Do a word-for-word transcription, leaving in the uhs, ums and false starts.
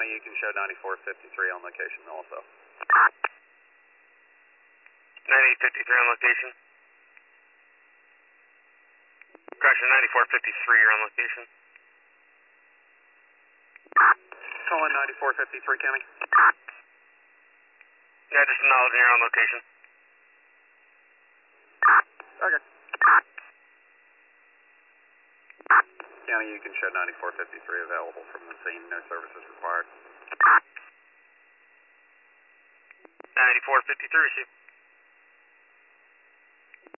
County, you can show ninety-four fifty-three on location also. ninety-eight fifty-three on location. Crusher ninety-four fifty-three, you're on location. Call in ninety-four fifty-three, County. Yeah, just acknowledging you're on location. Okay. County, you can show ninety-four fifty-three available from the scene, no services required. ninety-four fifty-three, receive.